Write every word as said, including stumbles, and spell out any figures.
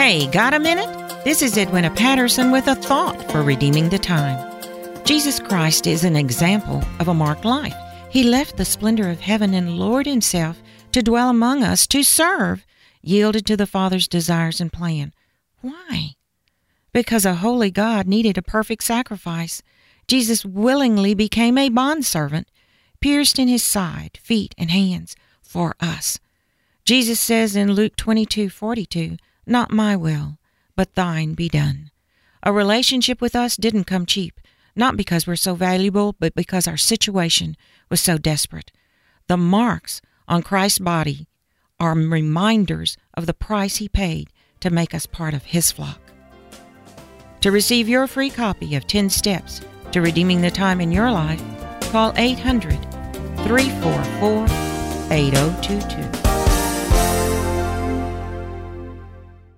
Hey, got a minute? This is Edwina Patterson with a thought for redeeming the time. Jesus Christ is an example of a marked life. He left the splendor of heaven and lowered himself to dwell among us, to serve, yielded to the Father's desires and plan. Why? Because a holy God needed a perfect sacrifice. Jesus willingly became a bondservant, pierced in his side, feet, and hands for us. Jesus says in Luke twenty-two forty-two, "Not my will, but thine be done." A relationship with us didn't come cheap, not because we're so valuable, but because our situation was so desperate. The marks on Christ's body are reminders of the price he paid to make us part of his flock. To receive your free copy of ten Steps to Redeeming the Time in Your Life, call eight hundred, three four four, eight oh two two.